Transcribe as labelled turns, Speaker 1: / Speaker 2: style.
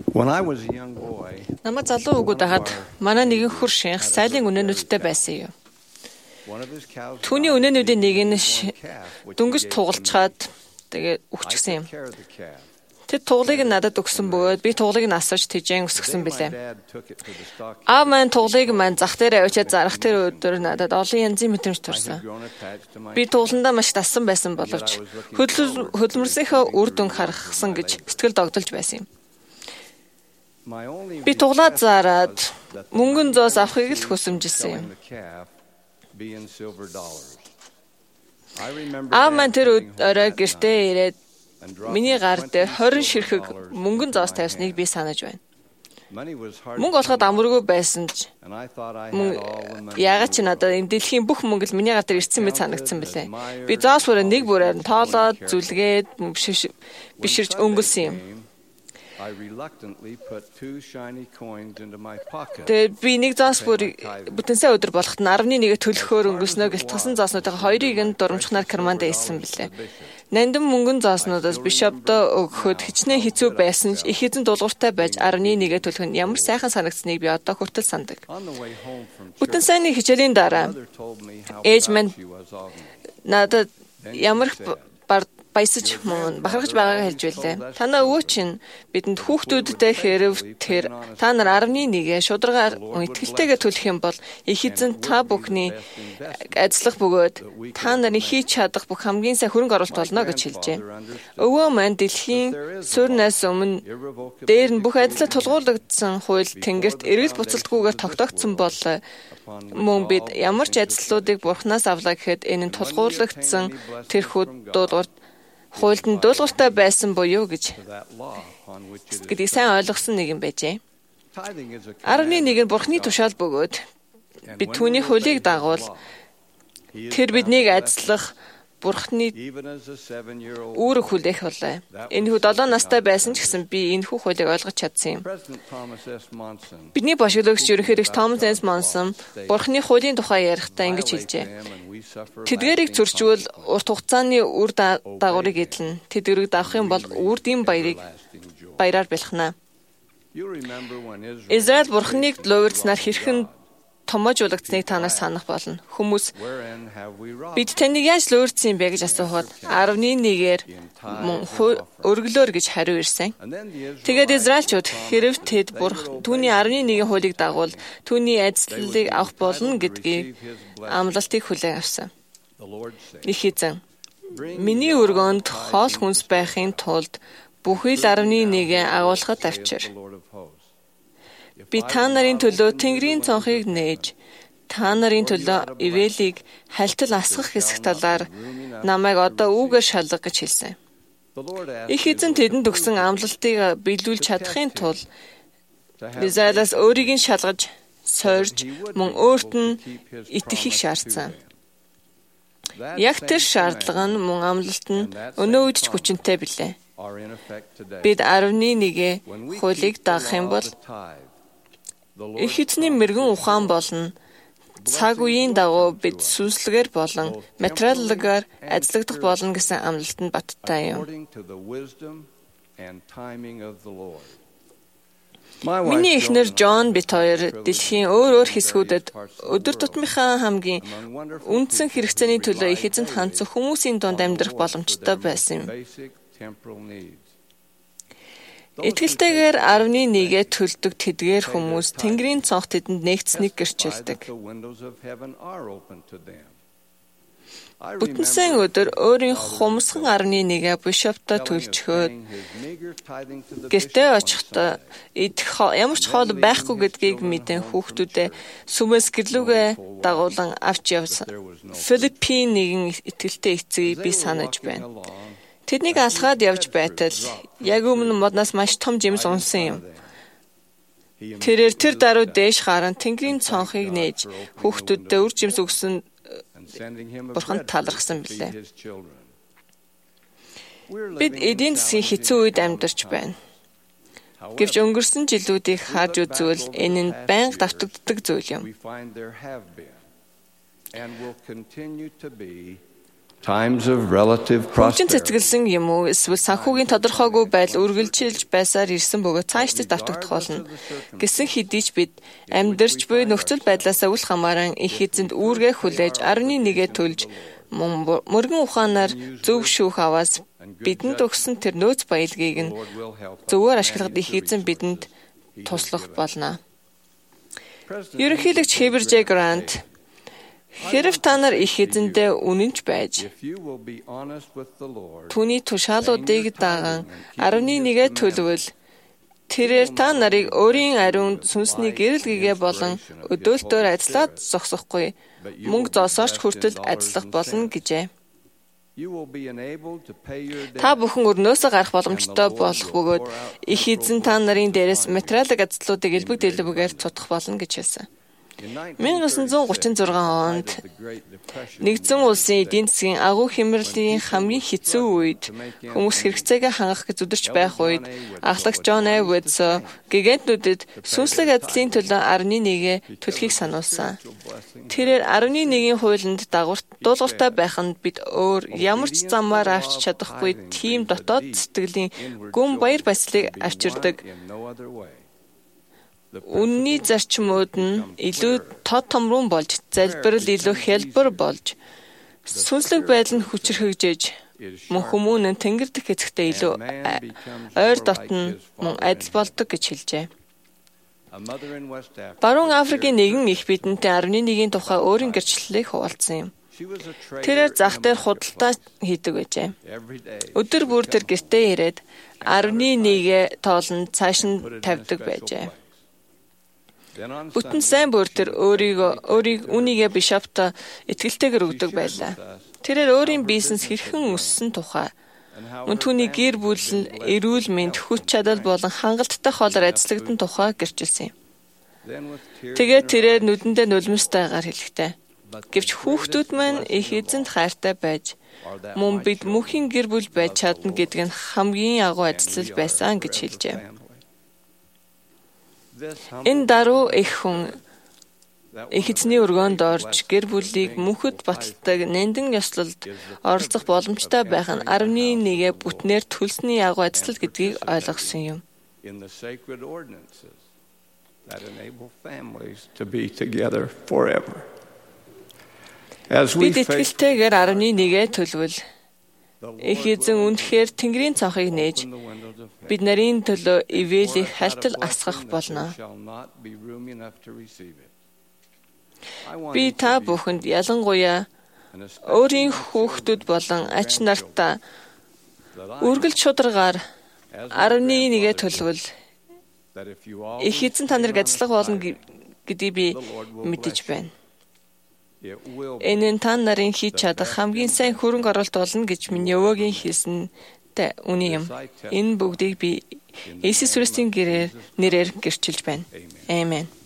Speaker 1: Намайг залуу өгөөд байхад манай нэгэн хөр шинх сайлын үнэнүүдтэй байсан юм. Түүний үнэнүүдийн нэг нь дөнгөж тугалчаад тэгээ өгчихсэн юм. Тэд туглыг надад өгсөн бөгөөд би туглыг нь асууж тэжээн өсгсөн билээ. Аав маань туглыг маань зах дээр авчиад зарах тэр өдөр надад олон янзын мэдрэмж төрсөн. Би тугландаа маш дассан байсан боловч хөдөлмөрсийнхөө үр дүн харгасан гэж сэтгэл догдолж байсан юм. Би туглаад зараад мөнгөн зоос авахыг л хүсэмжилсэн юм. Аав маань тэр орой гэртээ ирээд миний гар дээр 20 ширхэг мөнгөн зоос тавьсныг би санаж байна. Мөнгө олоход амаргүй байсан ч яагаад ч надад энэ дэлхийн бүх мөнгө л миний гар дээр ирсэн мэт санагдсан билээ. Би зоос бүрээ нэг бүрээр нь тоолоод зүлгээд биширж өнгөлсөн юм. Тэгээд би нэг зоос бүрийг бүтэнсээ өдөр болоход 11-ийг төлөхөөр өнгөрснөө гэлтгсэн зооснуудын хоёрыг нь дурамжхнаар карманд ийсэн билээ. Нандин мөнгөн зооснуудаас бишоптоо өгөхөд хичнээн хэцүү байсан ч их эзэн дуулууртай байж 11-ийг төлөх нь ямар сайхан санагдсныг би одоо хүртэл сандаг. Бүтэн сайнны хичээлийн дараа ээж минь надад ямар баясаж бахархаж байгаагаа хэлж байлаа. Танаа өвөө чинь бидэнд хүүхдүүдтэй хэрв тэр та нар 11-ийг шударгаар итгэлтэйгээ төлөх юм бол их эзэн та бүхний ажиллах бөгөөд та нарын хийж чадах бүх хамгийн сайн хөрөнгө оруулалт болно гэж хэлжээ. Өвөө маань дэлхийн суурнаас өмнө дээр нь бүх ажлаа тулгуурлагдсан хууль тэнгэрт эргэл буцалтгүйгээр тогтоогдсон бол мөн бид ямар ч ажлуудыг бурхнаас авлаа гэхэд энэ нь тулгуурлагдсан тэрхүү дуулуурт хуульд нь дуулууртай байсан буюу гэдгийг сайн ойлгосон нэг юм байжээ. 11 нь бурхны тушаал бөгөөд бид түүний хуулийг дагуул тэр биднийг ажиллах бурхны үүрэг хүлээх болоо. Энэ хүү 7 настай байсан ч гэсэн би энэ хүү хуулийг ойлгож чадсан юм. Бидний бошиглогч ерөнхийлөгч Томас С. Монсон бурхны хуулийн тухай ярихдаа ингэж хэлжээ. Тэдгээрийг зөрчвөл урт хугацааны үр дагаврыг эдлэн тэдгэрийг давах юм бол үрдийн баяраар бэлхнаа. Израиль бурхныг луурдснаар хэрхэн томоожуулагдсныг та нар санах болно. Хүмүүс бид таныг яаж луурдсан юм бэ гэж асуухад 11-ээр өргөлөөр гэж хариу ирсэн. Тэгээд Израильчууд хэрв тэд түүний 11-ийн хуулийг дагуул түүний ажлыг авах болно гэдгийг амлалтыг хүлээн авсан. Их эзэн миний өргөнд хоол хүнс байхын тулд бүхий л 11-ийг агуулхад авчир. Би та нарын төлөө Тэнгэрийн цонхыг нээж, та нарын төлөө ивэлийг хальтал асгах хэсэг талаар намайг одоо үүгээр шалга гэж хэлсэн. Их эзэн тэдэнд өгсөн амлалтыг биелүүлж чадахын тулд Израилаас өөрийг нь шалгаж, сойрж, мөн өөрт нь итгэхийг шаардсан. Яг тэр шаардлага нь мөн амлалт нь өнөө үед ч хүчинтэй билээ. Бид 11-ийг хуулийг дагах юм бол их эзний мэрэгэн ухаан болно. Цаг үеийн дагуу бид сүнслэгээр болон материалгаар ажиллагдах болно гэсэн амлалтанд баттай юм. Миний эхнэр Джон бит хоёр дэлхийн өөр хэсгүүдэд өдөр тутмынхаа хамгийн үндсэн хэрэгцээний төлөө их эзэнт хандсан хүмүүсийн дунд амьдрах боломжтой байсан юм. Итгэлтэйгээр 11-ийг төлдөг тэдгээр хүмүүс Тэнгэрийн цонх тэдэнд нэгцнийг гэрчилдэг. Бүтэнсэн өдөр өөрийн хумсхан 11-ийг бишоптоо төлчхөөд гэртээ очихдоо ямар ч хоол байхгүй гэдгийг мэдэн хүүхдүүдээ сүмээс гэрлүүгээ дагуулan авч явсан. Филиппин нэгэн итгэлтэй эцгийг би санаж байна. Тэднийг алхаад явж байтал яг өмнө моднаас маш том жимс унсан юм. Тэр даруй дээш гарan Тэнгэрийн цонхыг нээж хүүхдүүддээ үр жимс өгсөн бурханд талархсан билээ. Бид эдийн засгийн хэцүү үед амьдарч байна. Гэвч өнгөрсөн жилүүдийг харж үзвэл энэ нь байнга давтагддаг зүйл юм. Хөгжин цэцгэлсэн юм уу эсвэл санхүүгийн тодорхойгүй байдал үргэлжилж байсаар ирсэн бөгөөд цаашдаа давтагдах болно. Гэсэн хэдий ч бид амьдарч буй нөхцөл байдлаасаа үл хамааран их эзэнд үүргээ хүлээж 11-гээ төлж мөргөн ухаанаар зөв шүүх аваас бидэнд өгсөн тэр нөөц баялгийг нь зөвөр ашиглахад их эзэн бидэнд туслах болно. Ерөнхийлөгч Heber J. Grant хэрв та нар их эзэндээ үнэнч байж түүний тушаалуудыг даган 11-гээ төлөвл тэрээр та нарыг өөрийн ариун сүнсний гэрэл гэгээ болон өдөөлтөөр ажиллаад зогсохгүй мөнгө зоосоорч хүртэл ажиллах болно гэжээ. Та бүхэн өрнөөсөө гарах боломжтой болох бөгөөд их эзэн та нарын дээрээс материалын ажлуудыг элбэг дэлбэгээр цутгах болно гэж хэлсэн. 1936 онд нэгдсэн улсын эдийн засгийн агуу хямралын хамгийн хэцүү үед хүмүүс хэрэгцээгээ хангах гэж зүдэрч байх үед ахлагч John A. Woods гигантнүүдэд сүнслэг ажлын төлөө 11-гээ төлөхийг сануулсан. Тэрээр 11-ийн хуулинд дуулууртай байханд бид өөр ямар ч замаар авч чадахгүй тийм дотоод сэтгэлийн гүн баяр баясгалыг авчирдаг. Үнний зарчмууд нь илүү тод томрон болж, залбирал илүү хялбар болж, сүнслэг байдал нь хүчрхэгжиж, мөн хүмүүн нь тэнгэр дэх эцэгтэй илүү ойр дотн мөн адил болдог гэж хэлжээ. Баруун Африкийн нэгэн их бидэнтэй 11-ийн тухай өөрийн гэрчлэлийг хуваалцсан юм. Тэрээр зах дээр худалдаа хийдэг байжээ. Өдөр бүр тэр гэртээ ирээд 11-гээ тоолнд цааш нь тавьдаг байжээ. Бүтэн сайн бүр тэр өөрийг үнийгээ бишоптоо итгэлтэйгээр өгдөг байлаа. Тэрээр өөрийн бизнес хэрхэн өссөн тухай, мөн түүний гэр бүл, эрүүл мэнд, хүч чадал болон хангалттай хоолоор ажиллагадан тухай гэрчилсэн юм. Тэгээд тэрээр нүдэндээ нулимстайгаар хэлэхтэй. Гэвч хүүхдүүд маань их эзэнд хайртай байж, мөн бид мөнхийн гэр бүл байж чадна гэдг нь хамгийн агуу ажил байсан гэж хэлжээ. Энэ даруй их хүн их эзний өргөөнд орж гэр бүлийг мөнхөд баталдаг нандин ёслолд оролцох боломжтой байх нь 11-гээ бүтнээр төлсний агуу ажил гэдгийг ойлгосон юм. Бид итгэлтэйгээр 11-гээ төлвөл их эзэн үнэхээр Тэнгэрийн цонхыг нээж бид нарын төлөө ивэлийг хальтал асгах болно. Би та бүхэнд ялангуяа өөрийн хүүхдүүд болон ач нартаа үргэлж шударгаар 11-гээ төлвөл их эзэн та нарыг ажиллах болно гэдгийг би мэдэж байна. Энэ нь та нарын хийж чадах хамгийн сайн хөрөнгө оруулалт болно гэж миний өвөөгийн хэлсэнтэй үний юм. Энэ бүгдийг би Иесус Христосийн нэрээр гэрчилж байна. Амен.